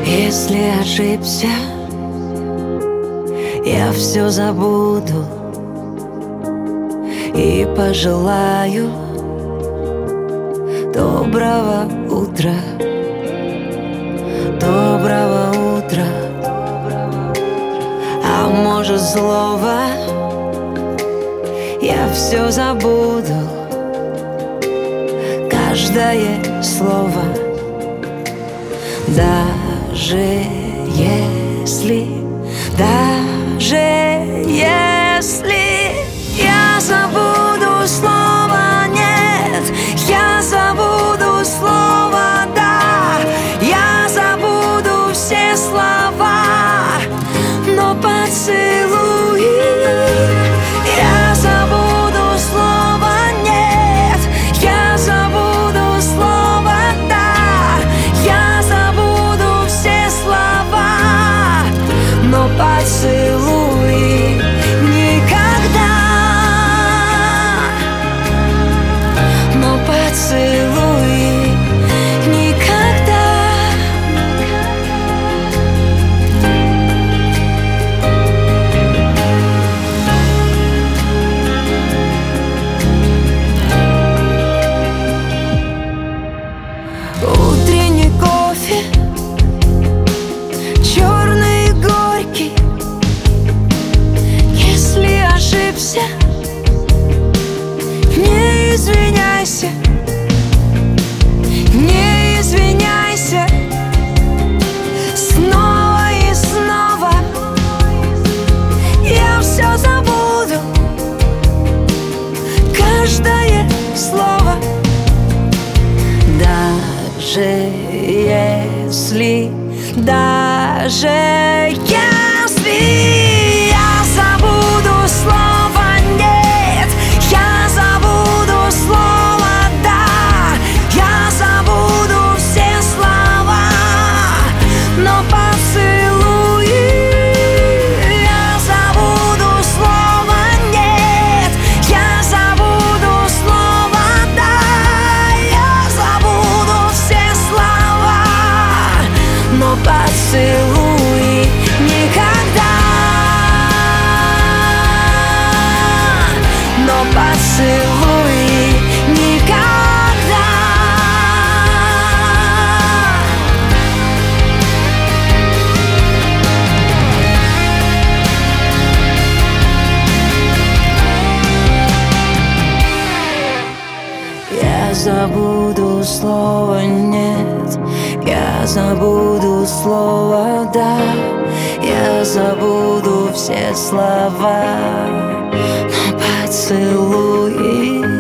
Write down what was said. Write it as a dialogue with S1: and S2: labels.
S1: Если ошибся, я все забуду и пожелаю доброго утра, доброго утра. А может, злого я все забуду, каждое слово. Даже если я забуду слово «нет», я забуду слово «да», я забуду все слова, но поцелуи. Я забуду слово «нет», я забуду слово «да», я забуду все слова, но поцелуи никогда, но поцелуи никогда. Утренний кофе, черный и горький. Если ошибся, не извиняйся, не извиняйся. Снова и снова я все забуду, каждое слово. Даже если я забуду слово «нет», я забуду слово «да», я забуду все слова, но поцелуи. Я забуду слово «нет», я забуду слово «да», я забуду все слова, но поцелуи никогда, но поцелуи никогда. Я забуду слово «нет», я забуду слово «да», я забуду все слова, но поцелуи.